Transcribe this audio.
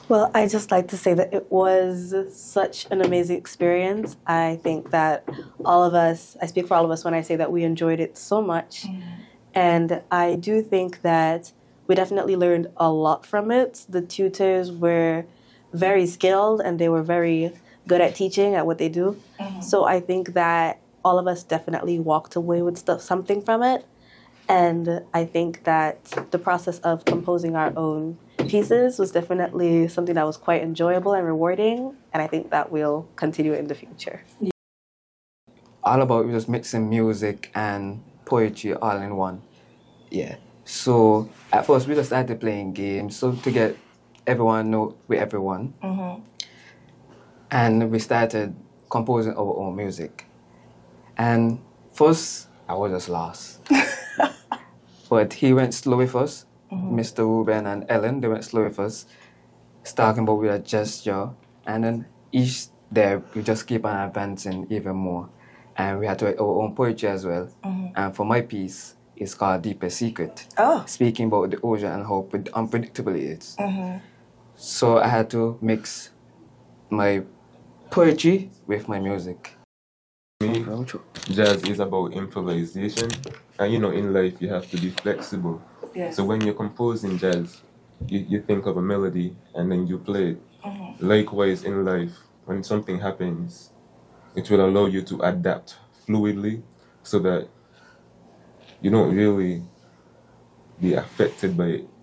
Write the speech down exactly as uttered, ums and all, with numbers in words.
Well, I just like to say that it was such an amazing experience. I think that all of us, I speak for all of us when I say that we enjoyed it so much. And I do think that we definitely learned a lot from it. The tutors were very skilled and they were very good at teaching at what they do. So I think that all of us definitely walked away with stuff, something from it. And I think that the process of composing our own pieces was definitely something that was quite enjoyable and rewarding. And I think that will continue in the future. All about just mixing music and poetry all in one. Yeah. So at first we just started playing games, so to get everyone know with everyone. And we started composing our own music. And first I was just lost. But he went slow with us. Mister Ruben and Ellen, they went slow with us, starting about with a gesture. And then each day, we just keep on advancing even more. And we had to write our own poetry as well. And for my piece, it's called Deepest Secret. Oh. Speaking about the ocean and how pred- unpredictable it is. So I had to mix my poetry with my music. Me, jazz is about improvisation, and you know, in life you have to be flexible. Yes. So when you're composing jazz, you, you think of a melody and then you play it. Likewise, in life, when something happens, it will allow you to adapt fluidly so that you don't really be affected by it.